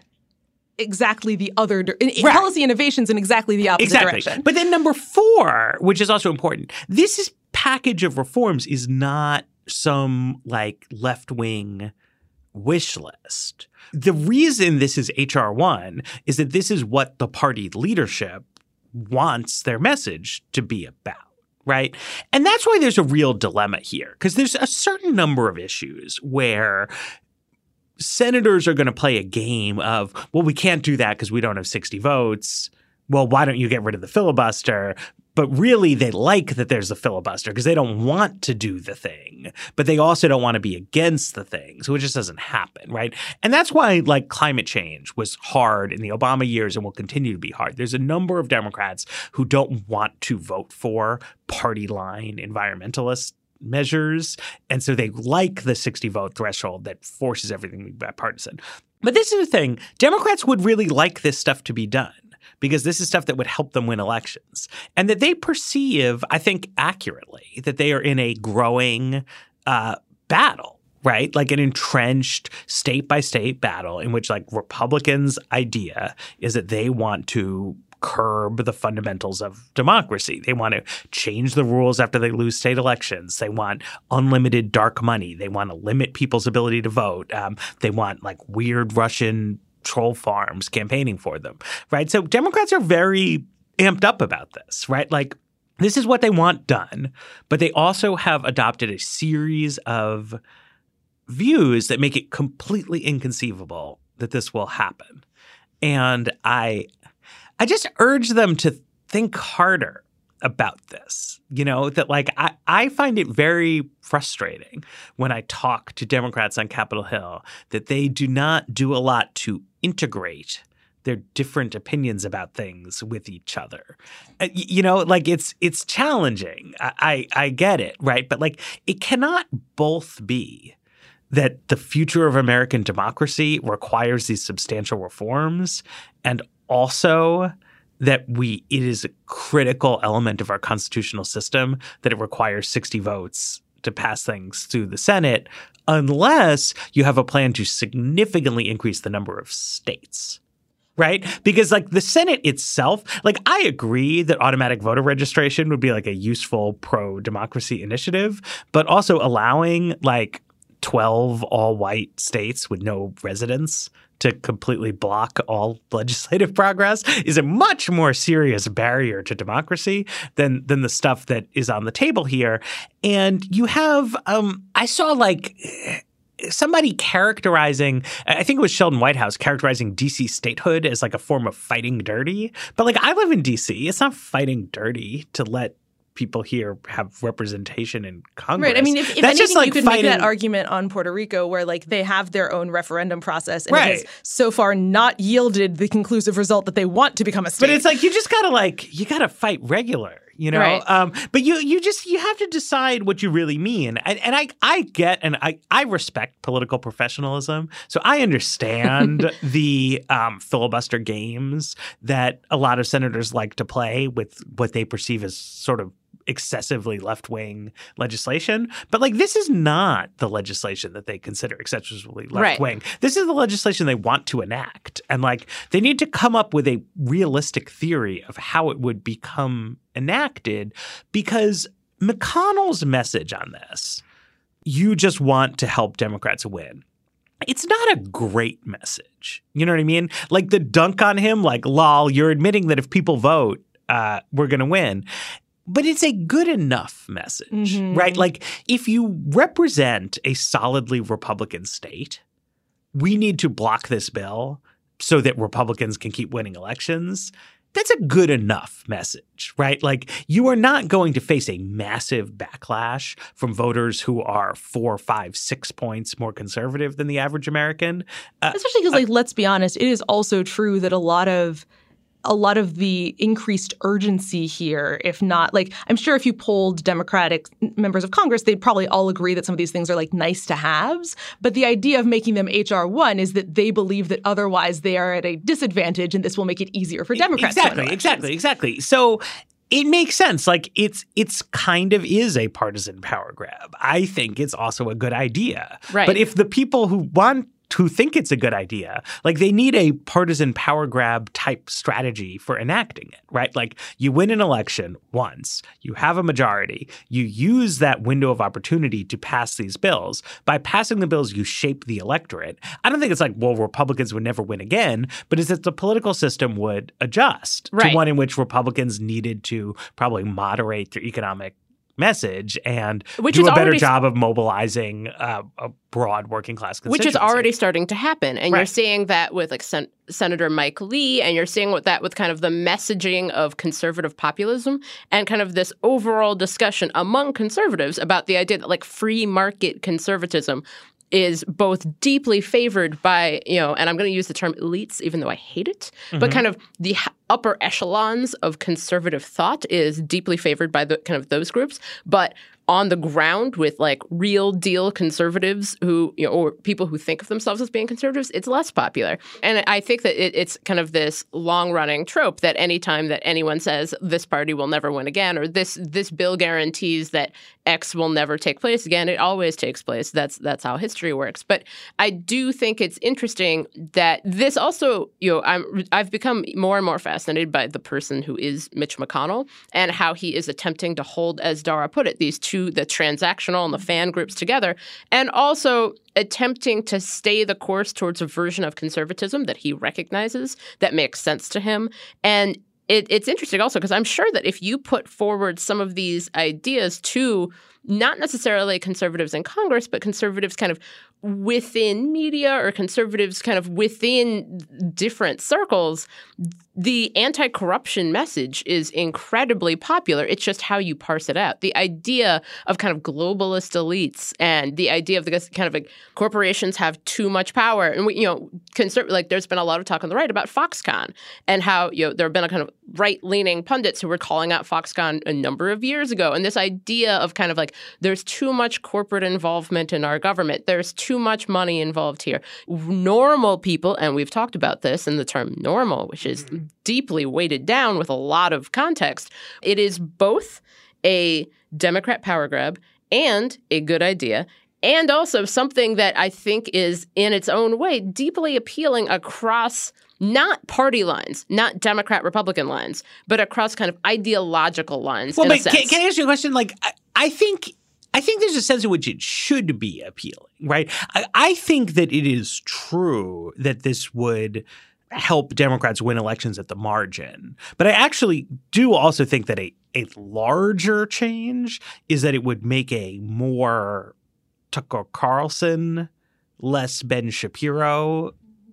exactly the other in, in Right. policy innovations in exactly the opposite Exactly. direction. But then number four, which is also important, this is package of reforms is not some like left-wing wish list. The reason this is H R one is that this is what the party leadership wants their message to be about. Right. And that's why there's a real dilemma here, because there's a certain number of issues where senators are going to play a game of, well, we can't do that because we don't have sixty votes. Well, why don't you get rid of the filibuster? But really, they like that there's a filibuster because they don't want to do the thing, but they also don't want to be against the thing. So it just doesn't happen, right? And that's why, like, climate change was hard in the Obama years and will continue to be hard. There's a number of Democrats who don't want to vote for party line environmentalist measures. And so they like the sixty vote threshold that forces everything to be bipartisan. But this is the thing. Democrats would really like this stuff to be done because this is stuff that would help them win elections. And that they perceive, I think accurately, that they are in a growing uh, battle, right? Like an entrenched state by state battle in which like Republicans' idea is that they want to curb the fundamentals of democracy. They want to change the rules after they lose state elections. They want unlimited dark money. They want to limit people's ability to vote. Um, they want like weird Russian troll farms campaigning for them, right? So Democrats are very amped up about this, right? Like this is what they want done, but they also have adopted a series of views that make it completely inconceivable that this will happen. And I I just urge them to think harder about this, you know, that like I, I find it very frustrating when I talk to Democrats on Capitol Hill that they do not do a lot to integrate their different opinions about things with each other. Uh, you know, like it's it's challenging. I, I I get it, right? But like it cannot both be that the future of American democracy requires these substantial reforms and also that we it is a critical element of our constitutional system that it requires sixty votes to pass things through the Senate unless you have a plan to significantly increase the number of states. Right? Because like the Senate itself, like I agree that automatic voter registration would be like a useful pro-democracy initiative, but also allowing like twelve all-white states with no residents to completely block all legislative progress is a much more serious barrier to democracy than than the stuff that is on the table here. And you have um, – I saw like somebody characterizing – I think it was Sheldon Whitehouse characterizing D C statehood as like a form of fighting dirty. But like I live in D C. It's not fighting dirty to let – people here have representation in Congress. Right. I mean, if, if That's anything, just like you could fighting... make that argument on Puerto Rico where like they have their own referendum process and right. it has so far not yielded the conclusive result that they want to become a state. But it's like you just gotta like you gotta fight regular, you know. Right. Um, but you you just you have to decide what you really mean. And, and I I get and I I respect political professionalism, so I understand the um, filibuster games that a lot of senators like to play with what they perceive as sort of excessively left-wing legislation. But like this is not the legislation that they consider excessively left-wing. Right. This is the legislation they want to enact. And like they need to come up with a realistic theory of how it would become enacted because McConnell's message on this, you just want to help Democrats win. It's not a great message. You know what I mean? Like the dunk on him, like, lol, you're admitting that if people vote, uh, we're going to win. But it's a good enough message, mm-hmm. right? Like if you represent a solidly Republican state, we need to block this bill so that Republicans can keep winning elections. That's a good enough message, right? Like you are not going to face a massive backlash from voters who are four, five, six points more conservative than the average American. Uh, Especially because, like, uh, let's be honest, it is also true that a lot of a lot of the increased urgency here, if not, like, I'm sure if you polled Democratic members of Congress, they'd probably all agree that some of these things are like nice to haves. But the idea of making them H R one is that they believe that otherwise they are at a disadvantage and this will make it easier for Democrats exactly, to win Exactly, exactly. So it makes sense. Like it's it's kind of is a partisan power grab. I think it's also a good idea. Right. But if the people who want who think it's a good idea, like they need a partisan power grab type strategy for enacting it, right? Like you win an election once, you have a majority, you use that window of opportunity to pass these bills. By passing the bills, you shape the electorate. I don't think it's like, well, Republicans would never win again, but it's that the political system would adjust right. to one in which Republicans needed to probably moderate their economic message and Which do is a better already, job of mobilizing uh, a broad working class constituency. Which is already starting to happen. And right. you're seeing that with like Sen- Senator Mike Lee, and you're seeing with that with kind of the messaging of conservative populism and kind of this overall discussion among conservatives about the idea that like free market conservatism is both deeply favored by, you know, and I'm going to use the term elites, even though I hate it, mm-hmm. but kind of the upper echelons of conservative thought is deeply favored by the kind of those groups. But on the ground with like real deal conservatives who, you know, or people who think of themselves as being conservatives, it's less popular. And I think that it, it's kind of this long running trope that anytime that anyone says this party will never win again, or this this bill guarantees that X will never take place again, it always takes place. That's that's how history works. But I do think it's interesting that this also, you know, I'm I've become more and more fascinated by the person who is Mitch McConnell and how he is attempting to hold, as Dara put it, these two, the transactional and the fan groups together, and also attempting to stay the course towards a version of conservatism that he recognizes that makes sense to him. And it, it's interesting also because I'm sure that if you put forward some of these ideas to not necessarily conservatives in Congress, but conservatives kind of within media or conservatives kind of within different circles, the anti-corruption message is incredibly popular. It's just how you parse it out. The idea of kind of globalist elites and the idea of the kind of like corporations have too much power. And, we, you know, conserv- like there's been a lot of talk on the right about Foxconn and how, you know, there have been a kind of right-leaning pundits who were calling out Foxconn a number of years ago. And this idea of kind of like there's too much corporate involvement in our government. There's too much money involved here. Normal people, and we've talked about this in the term normal, which is mm-hmm. deeply weighted down with a lot of context. It is both a Democrat power grab and a good idea, and also something that I think is in its own way deeply appealing across not party lines, not Democrat-Republican lines, but across kind of ideological lines. Well, in but a sense. Can, can I ask you a question? Like, I, I think I think there's a sense in which it should be appealing, right? I, I think that it is true that this would help Democrats win elections at the margin. But I actually do also think that a, a larger change is that it would make a more Tucker Carlson, less Ben Shapiro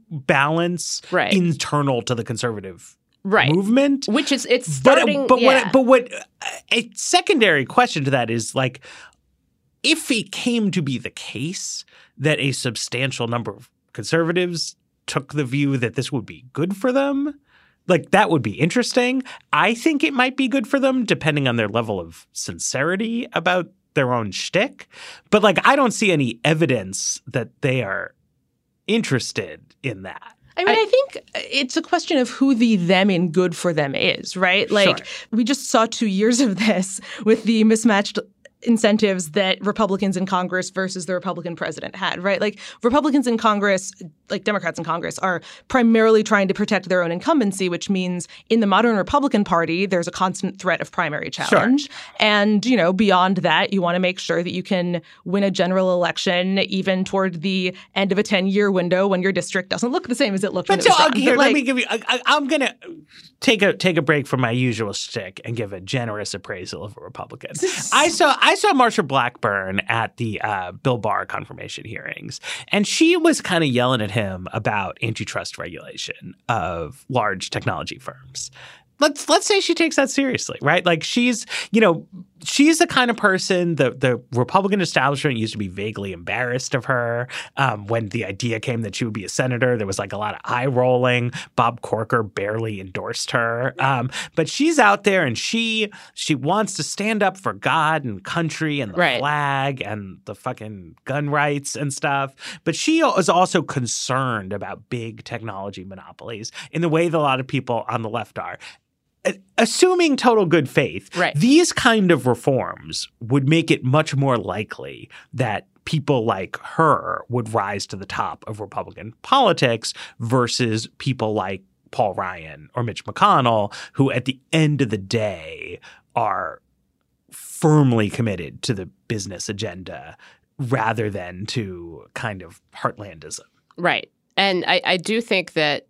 balance right. internal to the conservative right. movement. Which is, it's starting, But, but, yeah. what, but what a secondary question to that is like, if it came to be the case that a substantial number of conservatives took the view that this would be good for them, like that would be interesting. I think it might be good for them depending on their level of sincerity about their own shtick. But like, I don't see any evidence that they are interested in that. I mean, I, I think it's a question of who the them in good for them is, right? Like, sure. We just saw two years of this with the mismatched incentives that Republicans in Congress versus the Republican president had, right? Like Republicans in Congress, like Democrats in Congress, are primarily trying to protect their own incumbency, which means in the modern Republican Party, there's a constant threat of primary challenge. Sure. And, you know, beyond that, you want to make sure that you can win a general election even toward the end of a ten-year window when your district doesn't look the same as it looked when but it was so, run. Here, But, like, let me give you I, I, I'm going to take a take a break from my usual shtick and give a generous appraisal of a Republican. I saw I saw Marsha Blackburn at the uh, Bill Barr confirmation hearings, and she was kind of yelling at him about antitrust regulation of large technology firms. let's let's say she takes that seriously, right? Like she's, you know, she's the kind of person the the Republican establishment used to be vaguely embarrassed of her. Um, when the idea came that she would be a senator, there was like a lot of eye rolling. Bob Corker barely endorsed her. Um, but she's out there and she she wants to stand up for God and country and the right. flag and the fucking gun rights and stuff. But she is also concerned about big technology monopolies in the way that a lot of people on the left are. Assuming total good faith, right. these kind of reforms would make it much more likely that people like her would rise to the top of Republican politics versus people like Paul Ryan or Mitch McConnell, who at the end of the day are firmly committed to the business agenda rather than to kind of heartlandism. Right. And I, I do think that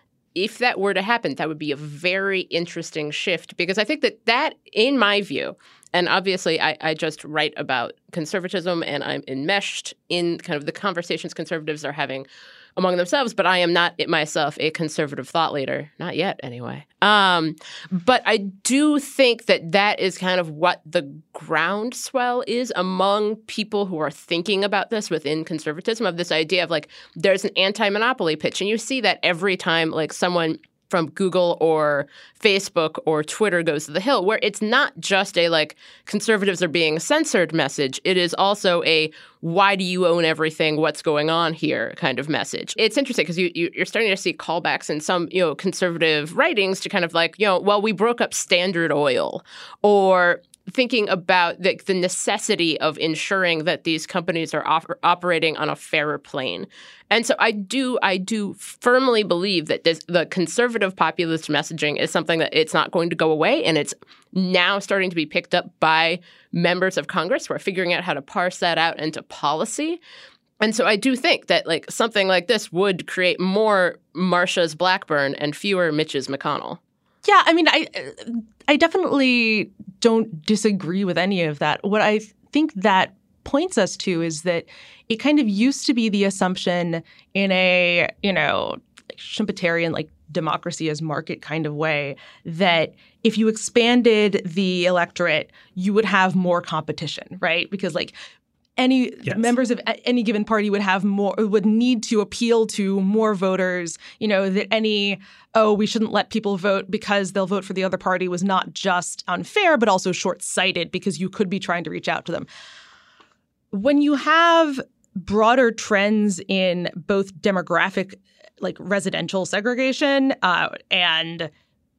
if that were to happen, that would be a very interesting shift, because I think that that, in my view, and obviously I, I just write about conservatism and I'm enmeshed in kind of the conversations conservatives are having among themselves, but I am not myself a conservative thought leader. Not yet, anyway. Um, but I do think that that is kind of what the groundswell is among people who are thinking about this within conservatism, of this idea of like there's an anti-monopoly pitch. And you see that every time like someone from Google or Facebook or Twitter goes to the Hill, where it's not just a like conservatives are being censored message. It is also a why do you own everything? What's going on here kind of message. It's interesting because you, you, you're starting to see callbacks in some, you know, conservative writings to kind of like, you know, well, we broke up Standard Oil, or thinking about the, the necessity of ensuring that these companies are op- operating on a fairer plane. And so I do I do firmly believe that this, the conservative populist messaging is something that it's not going to go away, and it's now starting to be picked up by members of Congress who are figuring out how to parse that out into policy. And so I do think that like something like this would create more Marsha's Blackburn and fewer Mitch's McConnell. Yeah, I mean, I I definitely don't disagree with any of that. What I think that points us to is that it kind of used to be the assumption in a, you know, like Schumpeterian, like democracy as market kind of way, that if you expanded the electorate, you would have more competition, right? Because like any yes. members of any given party would have more, would need to appeal to more voters, you know, that any, oh, we shouldn't let people vote because they'll vote for the other party was not just unfair, but also short-sighted because you could be trying to reach out to them. When you have broader trends in both demographic, like residential segregation uh, and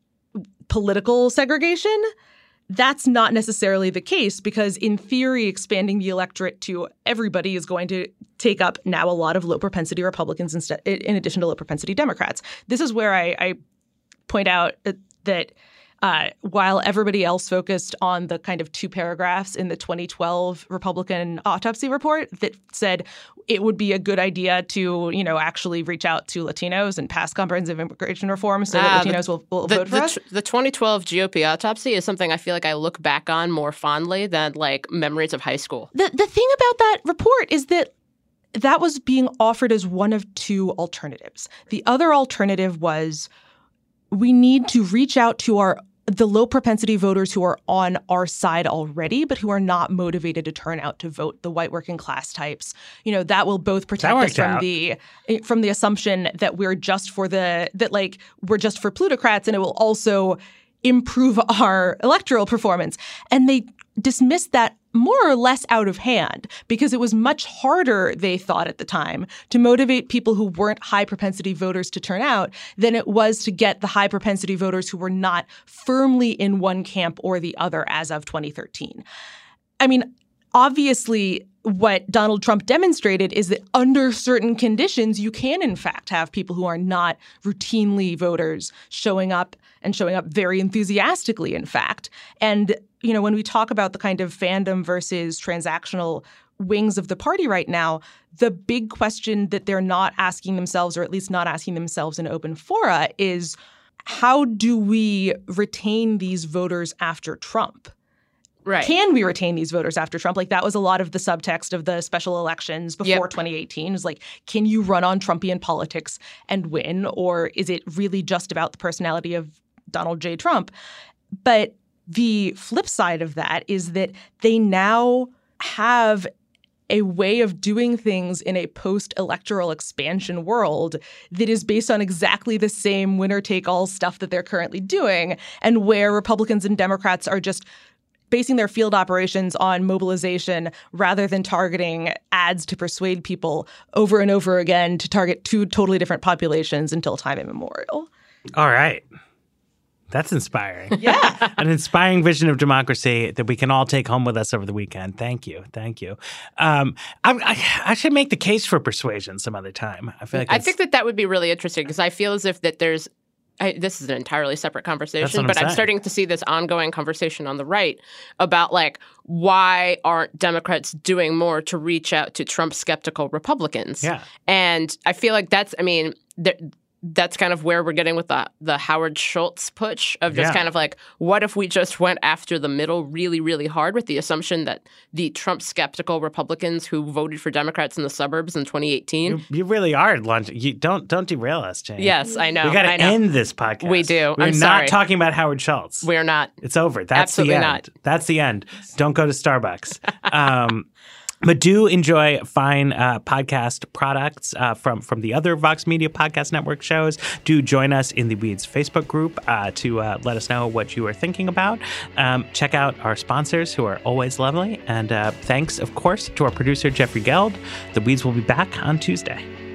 political segregation, that's not necessarily the case, because in theory, expanding the electorate to everybody is going to take up now a lot of low propensity Republicans instead, in addition to low propensity Democrats. This is where I, I point out that uh, while everybody else focused on the kind of two paragraphs in the twenty twelve Republican autopsy report that said it would be a good idea to, you know, actually reach out to Latinos and pass comprehensive immigration reform so that uh, Latinos the, will, will the, vote for the, us. The twenty twelve G O P autopsy is something I feel like I look back on more fondly than like memories of high school. The the thing about that report is that that was being offered as one of two alternatives. The other alternative was we need to reach out to our the low propensity voters who are on our side already, but who are not motivated to turn out to vote, the white working class types. You know, that will both protect us from out. the from the assumption that we're just for the that like we're just for plutocrats, and it will also improve our electoral performance. And they dismissed that more or less out of hand because it was much harder, they thought at the time, to motivate people who weren't high propensity voters to turn out than it was to get the high propensity voters who were not firmly in one camp or the other as of twenty thirteen. I mean, obviously, what Donald Trump demonstrated is that under certain conditions, you can, in fact, have people who are not routinely voters showing up and showing up very enthusiastically, in fact. And, you know, when we talk about the kind of fandom versus transactional wings of the party right now, the big question that they're not asking themselves, or at least not asking themselves in open fora, is how do we retain these voters after Trump? Right. Can we retain these voters after Trump? Like, that was a lot of the subtext of the special elections before yep. twenty eighteen. It was like, can you run on Trumpian politics and win? Or is it really just about the personality of Donald J. Trump. But the flip side of that is that they now have a way of doing things in a post-electoral expansion world that is based on exactly the same winner-take-all stuff that they're currently doing, and where Republicans and Democrats are just basing their field operations on mobilization rather than targeting ads to persuade people over and over again to target two totally different populations until time immemorial. All right. That's inspiring. Yeah. An inspiring vision of democracy that we can all take home with us over the weekend. Thank you. Thank you. Um, I, I, I should make the case for persuasion some other time. I feel like I think that that would be really interesting because I feel as if that there's I, this is an entirely separate conversation, but I'm, I'm starting to see this ongoing conversation on the right about like why aren't Democrats doing more to reach out to Trump skeptical Republicans? Yeah. And I feel like that's I mean, there, that's kind of where we're getting with the the Howard Schultz push of just Yeah. kind of like, what if we just went after the middle really, really hard with the assumption that the Trump skeptical Republicans who voted for Democrats in the suburbs in twenty eighteen. You, you really are launching. You don't don't derail us, Jane. Yes, I know. We got I to know. end this podcast. We do. We're I'm not sorry. talking about Howard Schultz. We're not. It's over. That's Absolutely the end. not. That's the end. Don't go to Starbucks. Um, but do enjoy fine uh, podcast products uh, from from the other Vox Media Podcast Network shows. Do join us in the Weeds Facebook group uh, to uh, let us know what you are thinking about. Um, check out our sponsors, who are always lovely. And uh, thanks, of course, to our producer, Jeffrey Geld. The Weeds will be back on Tuesday.